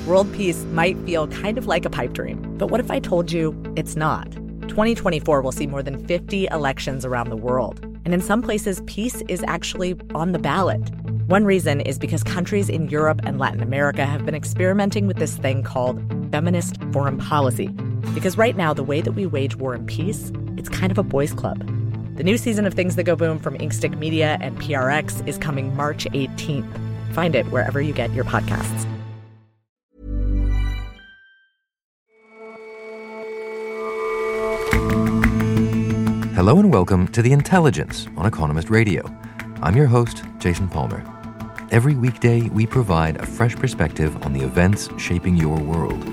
World peace might feel kind of like a pipe dream, but what if I told you it's not? 2024 will see more than 50 elections around the world, and in some places, peace is actually on the ballot. One reason is because countries in Europe and Latin America have been experimenting with this thing called feminist foreign policy. Because right now, the way that we wage war and peace, it's kind of a boys' club. The new season of Things That Go Boom from Inkstick Media and PRX is coming March 18th. Find it wherever you get your podcasts. Hello and welcome to The Intelligence on Economist Radio. I'm your host, Jason Palmer. Every weekday, we provide a fresh perspective on the events shaping your world.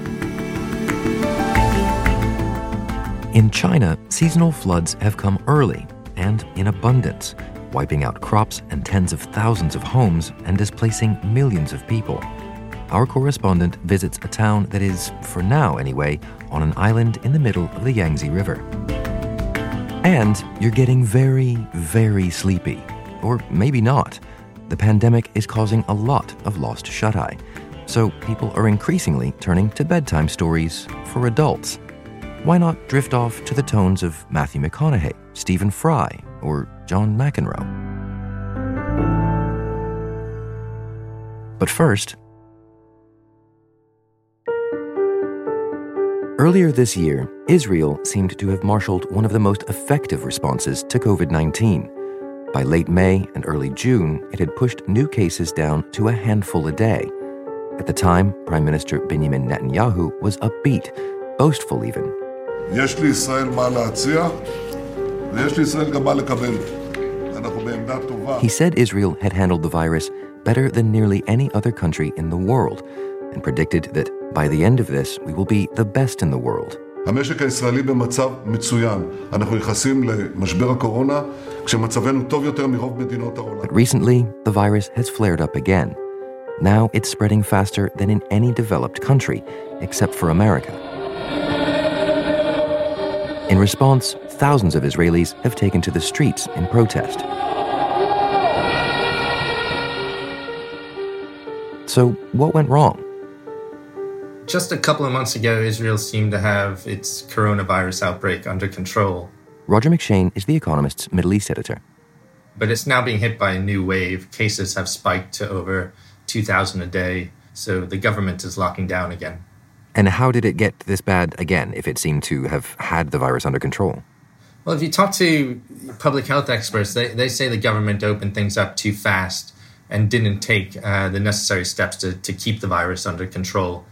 In China, seasonal floods have come early and in abundance, wiping out crops and tens of thousands of homes and displacing millions of people. Our correspondent visits a town that is, for now anyway, on an island in the middle of the Yangtze River. And you're getting very, very sleepy. Or maybe not. The pandemic is causing a lot of lost shut-eye. So people are increasingly turning to bedtime stories for adults. Why not drift off to the tones of Matthew McConaughey, Stephen Fry, or John McEnroe? But first, earlier this year, Israel seemed to have marshaled one of the most effective responses to COVID-19. By late May and early June, it had pushed new cases down to a handful a day. At the time, Prime Minister Benjamin Netanyahu was upbeat, boastful even. יש לישראל מה להציע, ויש לישראל גם מה לקבל. אנחנו בעמדה טובה. He said Israel had handled the virus better than nearly any other country in the world, and predicted that by the end of this, we will be the best in the world. המשק הישראלי במצב מצוין. אנחנו נכנסים למשבר הקורונה, כשמצבנו טוב יותר מרוב מדינות העולם. But recently, the virus has flared up again. Now it's spreading faster than in any developed country, except for America. In response, thousands of Israelis have taken to the streets in protest. So, what went wrong? Just a couple of months ago, Israel seemed to have its coronavirus outbreak under control. Roger McShane is The Economist's Middle East editor. But it's now being hit by a new wave. Cases have spiked to over 2,000 a day, so the government is locking down again. And how did it get this bad again, if it seemed to have had the virus under control? Well, if you talk to public health experts, they say the government opened things up too fast and didn't take the necessary steps to keep the virus under control.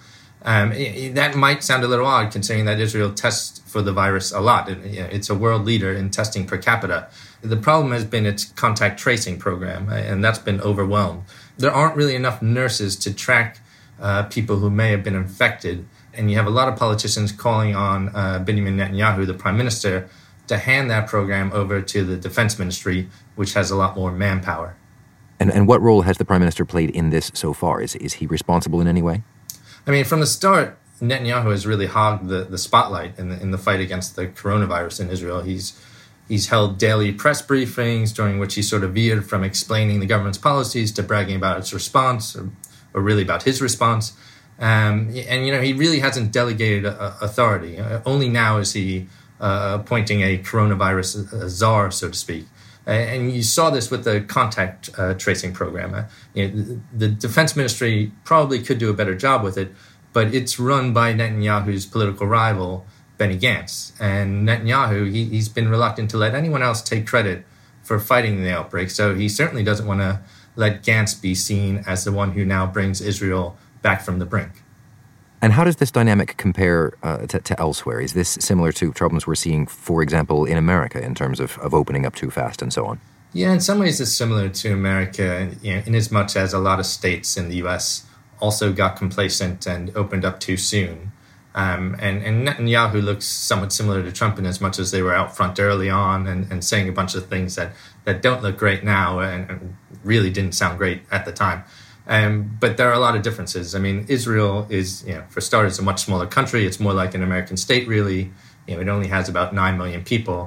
That might sound a little odd, considering that Israel tests for the virus a lot. It's a world leader in testing per capita. The problem has been its contact tracing program, and that's been overwhelmed. There aren't really enough nurses to track people who may have been infected, and you have a lot of politicians calling on Benjamin Netanyahu, the prime minister, to hand that program over to the defense ministry, which has a lot more manpower. And what role has the prime minister played in this so far? Is he responsible in any way? I mean, from the start, Netanyahu has really hogged the spotlight in the fight against the coronavirus in Israel. He's held daily press briefings during which he sort of veered from explaining the government's policies to bragging about its response, or really about his response. And he really hasn't delegated authority. Only now is he appointing a coronavirus czar, so to speak. And you saw this with the contact tracing program. The defense ministry probably could do a better job with it, but it's run by Netanyahu's political rival, Benny Gantz. And Netanyahu, he's been reluctant to let anyone else take credit for fighting the outbreak. So he certainly doesn't want to let Gantz be seen as the one who now brings Israel back from the brink. And how does this dynamic compare to elsewhere? Is this similar to problems we're seeing, for example, in America in terms of opening up too fast and so on? Yeah, in some ways it's similar to America, in as much as a lot of states in the U.S. also got complacent and opened up too soon. And Netanyahu looks somewhat similar to Trump in as much as they were out front early on and saying a bunch of things that don't look great now and really didn't sound great at the time. But there are a lot of differences. I mean, Israel is, for starters, a much smaller country. It's more like an American state, really. It only has about 9 million people.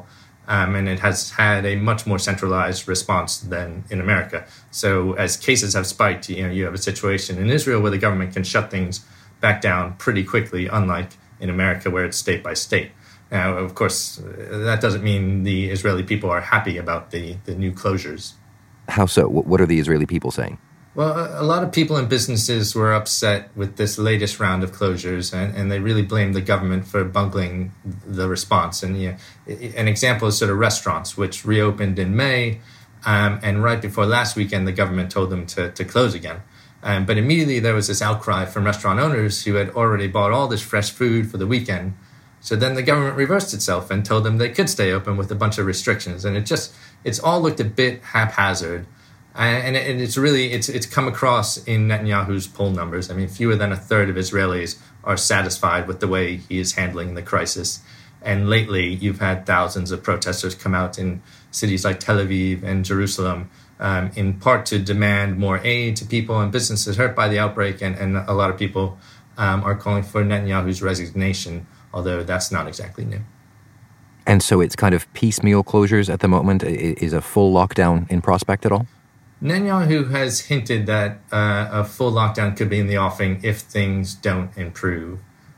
And it has had a much more centralized response than in America. So as cases have spiked, you have a situation in Israel where the government can shut things back down pretty quickly, unlike in America where it's state by state. Now, of course, that doesn't mean the Israeli people are happy about the new closures. How so? What are the Israeli people saying? Well, a lot of people and businesses were upset with this latest round of closures, and they really blamed the government for bungling the response. And an example is sort of restaurants, which reopened in May, and right before last weekend, the government told them to close again. But immediately there was this outcry from restaurant owners who had already bought all this fresh food for the weekend. So then the government reversed itself and told them they could stay open with a bunch of restrictions. And it's all looked a bit haphazard. And it's come across in Netanyahu's poll numbers. I mean, fewer than a third of Israelis are satisfied with the way he is handling the crisis. And lately, you've had thousands of protesters come out in cities like Tel Aviv and Jerusalem, in part to demand more aid to people and businesses hurt by the outbreak. And a lot of people are calling for Netanyahu's resignation, although that's not exactly new. And so it's kind of piecemeal closures at the moment? Is a full lockdown in prospect at all? Netanyahu has hinted that a full lockdown could be in the offing if things don't improve.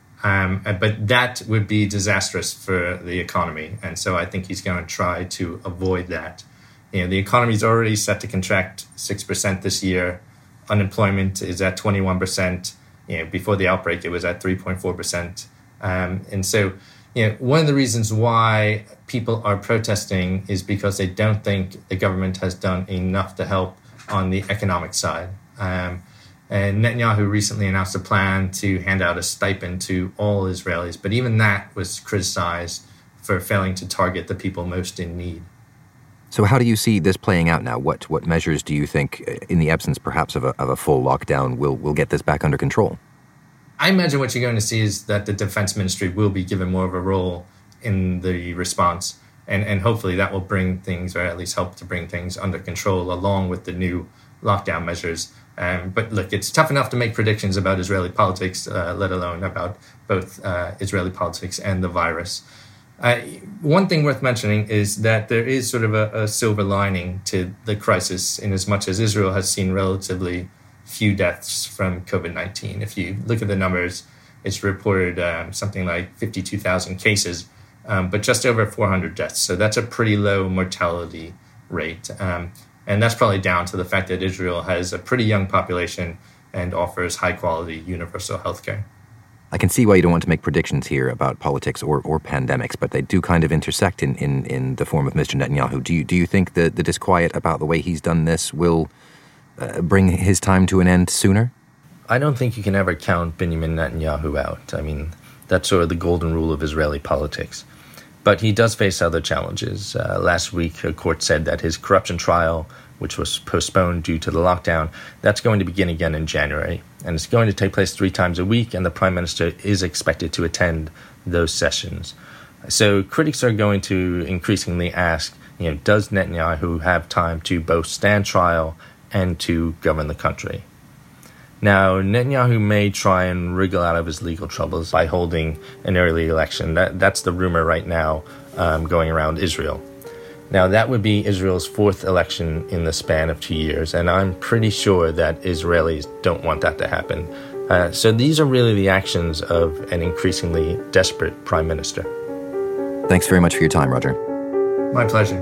But that would be disastrous for the economy. And so I think he's going to try to avoid that. The economy is already set to contract 6% this year. Unemployment is at 21%. Before the outbreak, it was at 3.4%. And so one of the reasons why people are protesting is because they don't think the government has done enough to help on the economic side. And Netanyahu recently announced a plan to hand out a stipend to all Israelis, but even that was criticized for failing to target the people most in need. So how do you see this playing out now? What measures do you think, in the absence perhaps of a full lockdown, will get this back under control? I imagine what you're going to see is that the defense ministry will be given more of a role in the response. And hopefully that will bring things, or at least help to bring things under control along with the new lockdown measures. But look, it's tough enough to make predictions about Israeli politics, let alone about both Israeli politics and the virus. One thing worth mentioning is that there is sort of a silver lining to the crisis in as much as Israel has seen relatively few deaths from COVID-19. If you look at the numbers, it's reported something like 52,000 cases, but just over 400 deaths. So that's a pretty low mortality rate. And that's probably down to the fact that Israel has a pretty young population and offers high-quality universal healthcare. I can see why you don't want to make predictions here about politics or pandemics, but they do kind of intersect in the form of Mr. Netanyahu. Do you think the disquiet about the way he's done this will bring his time to an end sooner? I don't think you can ever count Benjamin Netanyahu out. I mean, that's sort of the golden rule of Israeli politics. But he does face other challenges. Last week, a court said that his corruption trial, which was postponed due to the lockdown, that's going to begin again in January. And it's going to take place 3 times a week, and the prime minister is expected to attend those sessions. So critics are going to increasingly ask, does Netanyahu have time to both stand trial and to govern the country? Now, Netanyahu may try and wriggle out of his legal troubles by holding an early election. That's the rumor right now going around Israel. Now, that would be Israel's 4th election in the span of 2 years, and I'm pretty sure that Israelis don't want that to happen. So these are really the actions of an increasingly desperate prime minister. Thanks very much for your time, Roger. My pleasure.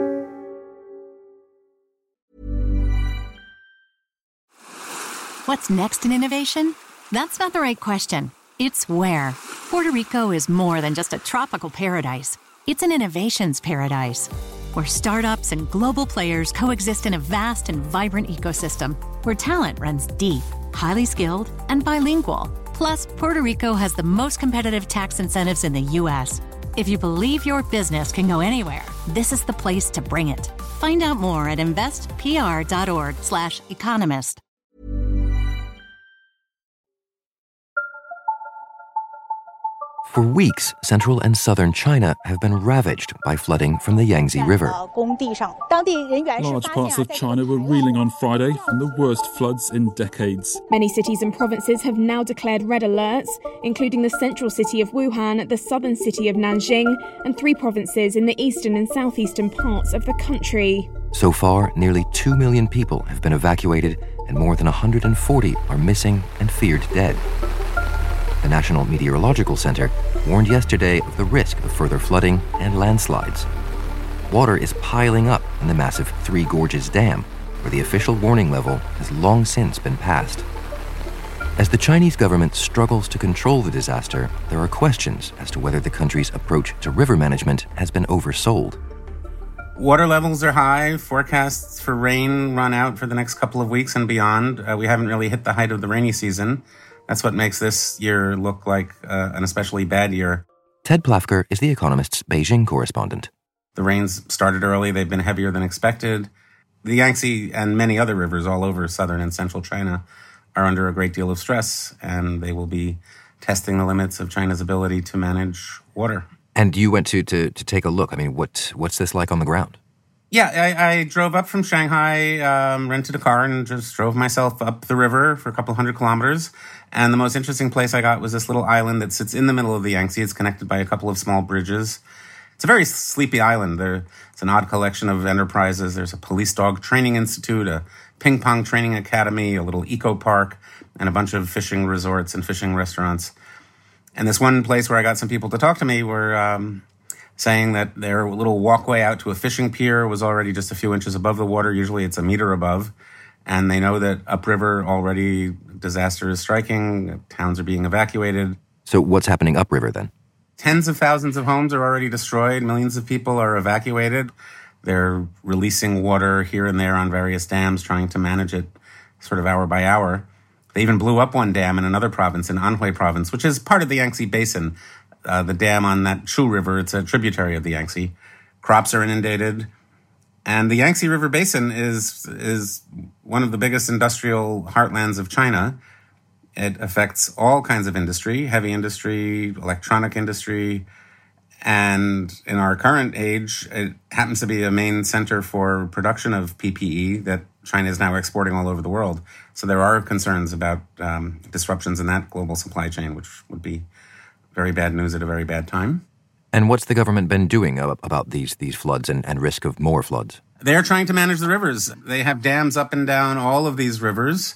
What's next in innovation? That's not the right question. It's where. Puerto Rico is more than just a tropical paradise. It's an innovations paradise, where startups and global players coexist in a vast and vibrant ecosystem, where talent runs deep, highly skilled, and bilingual. Plus, Puerto Rico has the most competitive tax incentives in the U.S. If you believe your business can go anywhere, this is the place to bring it. Find out more at investpr.org/economist. For weeks, central and southern China have been ravaged by flooding from the Yangtze River. Large parts of China were reeling on Friday from the worst floods in decades. Many cities and provinces have now declared red alerts, including the central city of Wuhan, the southern city of Nanjing, and 3 provinces in the eastern and southeastern parts of the country. So far, nearly 2 million people have been evacuated, and more than 140 are missing and feared dead. The National Meteorological Center warned yesterday of the risk of further flooding and landslides. Water is piling up in the massive Three Gorges Dam, where the official warning level has long since been passed. As the Chinese government struggles to control the disaster, there are questions as to whether the country's approach to river management has been oversold. Water levels are high. Forecasts for rain run out for the next couple of weeks and beyond. We haven't really hit the height of the rainy season. That's what makes this year look like an especially bad year. Ted Plafker is The Economist's Beijing correspondent. The rains started early. They've been heavier than expected. The Yangtze and many other rivers all over southern and central China are under a great deal of stress, and they will be testing the limits of China's ability to manage water. And you went to take a look. I mean, what's this like on the ground? Yeah, I drove up from Shanghai, rented a car, and just drove myself up the river for a couple hundred kilometers. And the most interesting place I got was this little island that sits in the middle of the Yangtze. It's connected by a couple of small bridges. It's a very sleepy island. It's an odd collection of enterprises. There's a police dog training institute, a ping pong training academy, a little eco park, and a bunch of fishing resorts and fishing restaurants. And this one place where I got some people to talk to me were saying that their little walkway out to a fishing pier was already just a few inches above the water. Usually it's a meter above. And they know that upriver already disaster is striking. Towns are being evacuated. So what's happening upriver then? Tens of thousands of homes are already destroyed. Millions of people are evacuated. They're releasing water here and there on various dams, trying to manage it sort of hour by hour. They even blew up one dam in another province, in Anhui province, which is part of the Yangtze Basin. The dam on that Chu River, it's a tributary of the Yangtze. Crops are inundated. And the Yangtze River Basin is one of the biggest industrial heartlands of China. It affects all kinds of industry, heavy industry, electronic industry. And in our current age, it happens to be a main center for production of PPE that China is now exporting all over the world. So there are concerns about disruptions in that global supply chain, which would be very bad news at a very bad time. And what's the government been doing about these floods and risk of more floods? They're trying to manage the rivers. They have dams up and down all of these rivers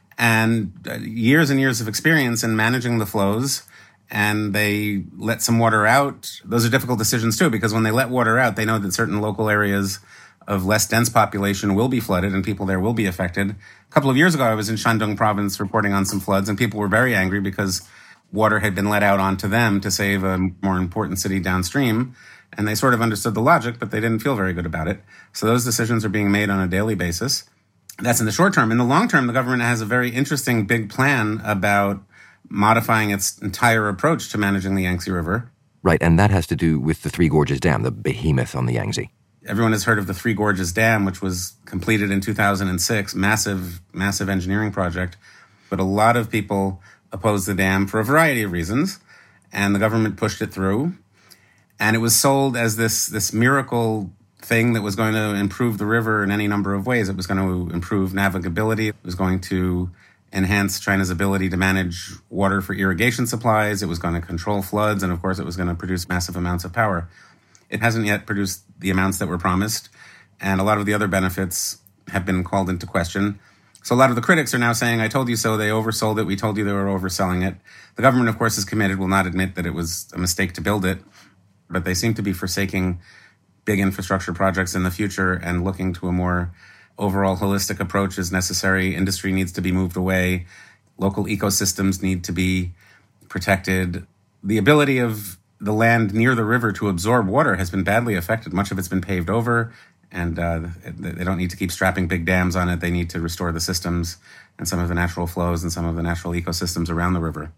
and years of experience in managing the flows. And they let some water out. Those are difficult decisions too, because when they let water out, they know that certain local areas of less dense population will be flooded and people there will be affected. A couple of years ago, I was in Shandong province reporting on some floods, and people were very angry because water had been let out onto them to save a more important city downstream. And they sort of understood the logic, but they didn't feel very good about it. So those decisions are being made on a daily basis. That's in the short term. In the long term, the government has a very interesting big plan about modifying its entire approach to managing the Yangtze River. Right, and that has to do with the Three Gorges Dam, the behemoth on the Yangtze. Everyone has heard of the Three Gorges Dam, which was completed in 2006, massive engineering project. But a lot of people opposed the dam for a variety of reasons, and the government pushed it through. And it was sold as this miracle thing that was going to improve the river in any number of ways. It was going to improve navigability. It was going to enhance China's ability to manage water for irrigation supplies. It was going to control floods. And of course, it was going to produce massive amounts of power. It hasn't yet produced the amounts that were promised. And a lot of the other benefits have been called into question. So a lot of the critics are now saying, I told you so, they oversold it, we told you they were overselling it. The government, of course, is committed, will not admit that it was a mistake to build it, but they seem to be forsaking big infrastructure projects in the future and looking to a more overall holistic approach is necessary. Industry needs to be moved away. Local ecosystems need to be protected. The ability of the land near the river to absorb water has been badly affected. Much of it's been paved over. And they don't need to keep strapping big dams on it. They need to restore the systems and some of the natural flows and some of the natural ecosystems around the river.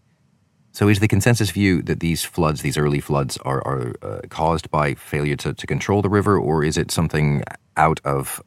So is the consensus view that these floods, these early floods, are caused by failure to control the river, or is it something out of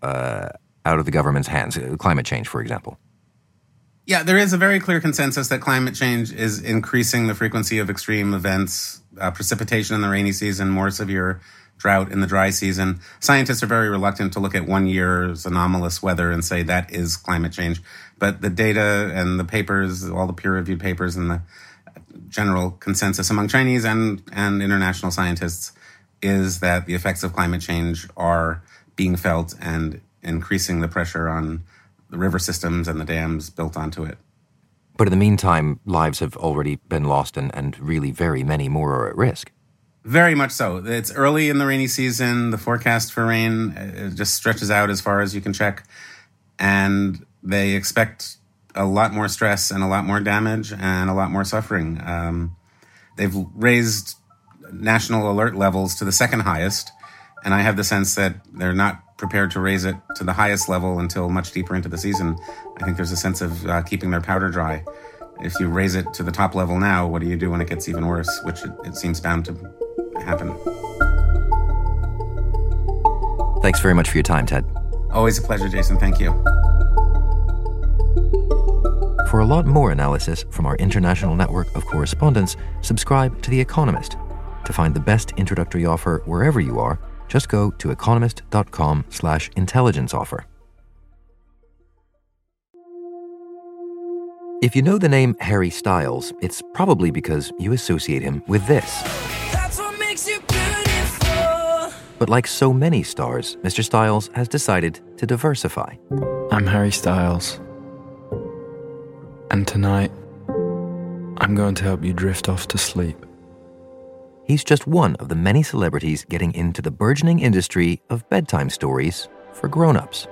the government's hands, climate change, for example? Yeah, there is a very clear consensus that climate change is increasing the frequency of extreme events precipitation in the rainy season, more severe drought in the dry season. Scientists are very reluctant to look at 1 year's anomalous weather and say that is climate change. But the data and the papers, all the peer-reviewed papers and the general consensus among Chinese and international scientists is that the effects of climate change are being felt and increasing the pressure on the river systems and the dams built onto it. But in the meantime, lives have already been lost and really very many more are at risk. Very much so. It's early in the rainy season. The forecast for rain just stretches out as far as you can check. And they expect a lot more stress and a lot more damage and a lot more suffering. They've raised national alert levels to the second highest. And I have the sense that they're not prepared to raise it to the highest level until much deeper into the season. I think there's a sense of keeping their powder dry. If you raise it to the top level now, what do you do when it gets even worse, which it seems bound to happen. Thanks very much for your time, Ted. Always a pleasure, Jason. Thank you. For a lot more analysis from our international network of correspondents, subscribe to The Economist. To find the best introductory offer wherever you are, just go to economist.com/intelligence offer. If you know the name Harry Styles, it's probably because you associate him with this. That's what makes you beautiful. But like so many stars, Mr. Styles has decided to diversify. I'm Harry Styles. And tonight, I'm going to help you drift off to sleep. He's just one of the many celebrities getting into the burgeoning industry of bedtime stories for grown-ups.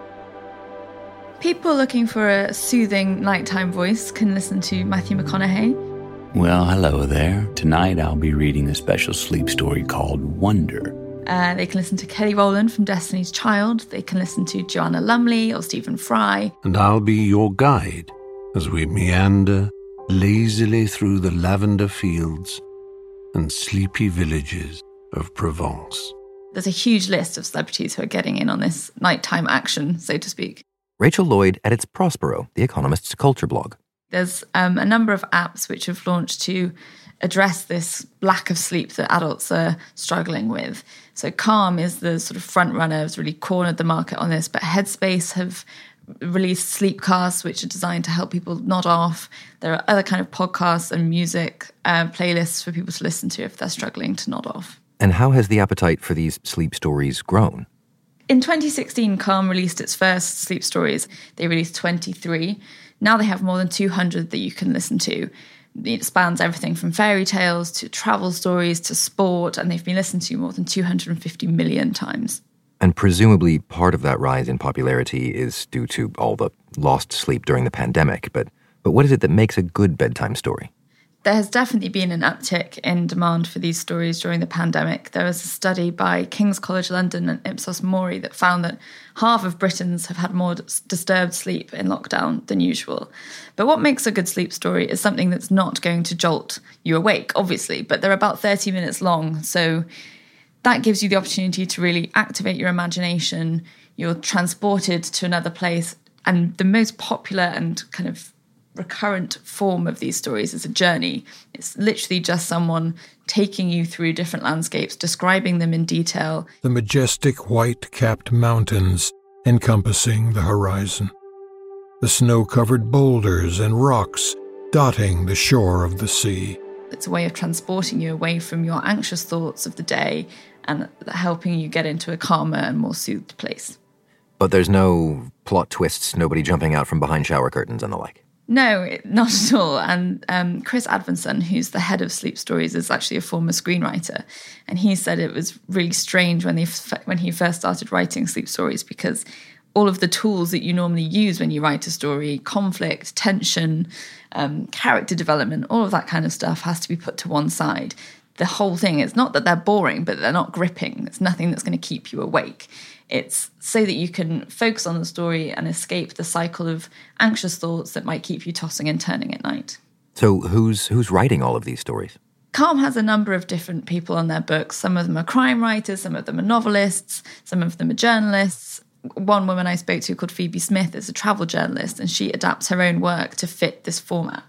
People looking for a soothing nighttime voice can listen to Matthew McConaughey. Well, hello there. Tonight I'll be reading a special sleep story called Wonder. They can listen to Kelly Rowland from Destiny's Child. They can listen to Joanna Lumley or Stephen Fry. And I'll be your guide as we meander lazily through the lavender fields and sleepy villages of Provence. There's a huge list of celebrities who are getting in on this nighttime action, so to speak. Rachel Lloyd edits Prospero, The Economist's culture blog. There's a number of apps which have launched to address this lack of sleep that adults are struggling with. So Calm is the sort of front runner, has really cornered the market on this, but Headspace have released sleepcasts which are designed to help people nod off. There are other kind of podcasts and music playlists for people to listen to if they're struggling to nod off. And how has the appetite for these sleep stories grown? In 2016, Calm released its first sleep stories. They released 23. Now they have more than 200 that you can listen to. It spans everything from fairy tales to travel stories to sport, and they've been listened to more than 250 million times. And presumably part of that rise in popularity is due to all the lost sleep during the pandemic. But what is it that makes a good bedtime story? There has definitely been an uptick in demand for these stories during the pandemic. There was a study by King's College London and Ipsos Mori that found that half of Britons have had more disturbed sleep in lockdown than usual. But what makes a good sleep story is something that's not going to jolt you awake, obviously, but they're about 30 minutes long, so that gives you the opportunity to really activate your imagination. You're transported to another place. And the most popular and kind of recurrent form of these stories is a journey. It's literally just someone taking you through different landscapes, describing them in detail. The majestic white-capped mountains encompassing the horizon. The snow-covered boulders and rocks dotting the shore of the sea. It's a way of transporting you away from your anxious thoughts of the day and helping you get into a calmer and more soothed place. But there's no plot twists, nobody jumping out from behind shower curtains and the like? No, not at all. And Chris Advenson, who's the head of Sleep Stories, is actually a former screenwriter. And he said it was really strange when he first started writing Sleep Stories because all of the tools that you normally use when you write a story, conflict, tension, character development, all of that kind of stuff has to be put to one side. The whole thing is not that they're boring, but they're not gripping. It's nothing that's going to keep you awake. It's so that you can focus on the story and escape the cycle of anxious thoughts that might keep you tossing and turning at night. So who's writing all of these stories? Calm has a number of different people on their books. Some of them are crime writers, some of them are novelists, some of them are journalists. One woman I spoke to called Phoebe Smith is a travel journalist, and she adapts her own work to fit this format.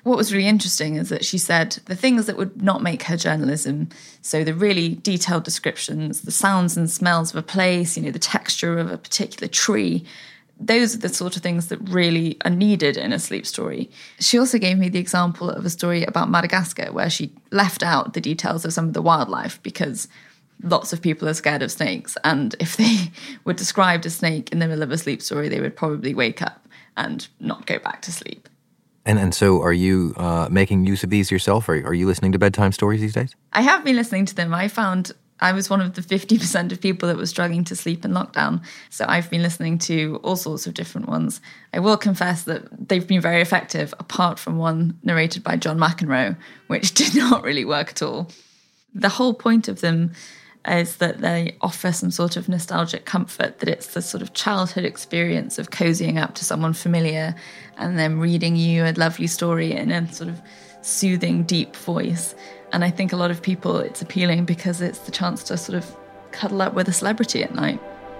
What was really interesting is that she said the things that would not make her journalism, so the really detailed descriptions, the sounds and smells of a place, the texture of a particular tree, those are the sort of things that really are needed in a sleep story. She also gave me the example of a story about Madagascar where she left out the details of some of the wildlife because lots of people are scared of snakes. And if they were described a snake in the middle of a sleep story, they would probably wake up and not go back to sleep. And so are you making use of these yourself? Are you listening to bedtime stories these days? I have been listening to them. I found I was one of the 50% of people that was struggling to sleep in lockdown. So I've been listening to all sorts of different ones. I will confess that they've been very effective, apart from one narrated by John McEnroe, which did not really work at all. The whole point of them is that they offer some sort of nostalgic comfort, that it's the sort of childhood experience of cozying up to someone familiar and them reading you a lovely story in a sort of soothing, deep voice. And I think a lot of people, it's appealing because it's the chance to sort of cuddle up with a celebrity at night.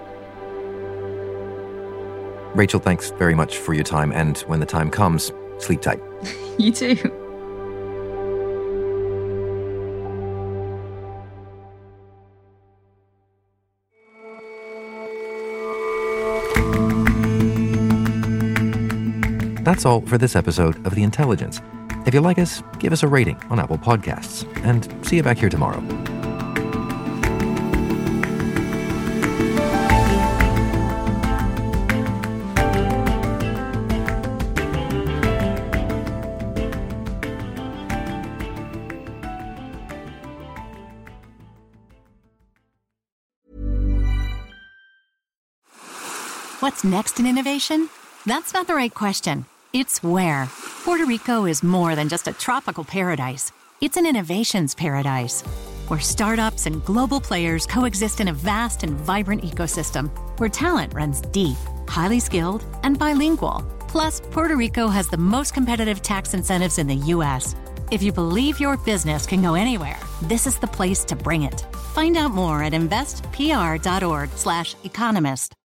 Rachel, thanks very much for your time. And when the time comes, sleep tight. You too. That's all for this episode of The Intelligence. If you like us, give us a rating on Apple Podcasts. And see you back here tomorrow. What's next in innovation? That's not the right question. It's where. Puerto Rico is more than just a tropical paradise. It's an innovations paradise, where startups and global players coexist in a vast and vibrant ecosystem, where talent runs deep, highly skilled, and bilingual. Plus, Puerto Rico has the most competitive tax incentives in the U.S. If you believe your business can go anywhere, this is the place to bring it. Find out more at investpr.org/economist.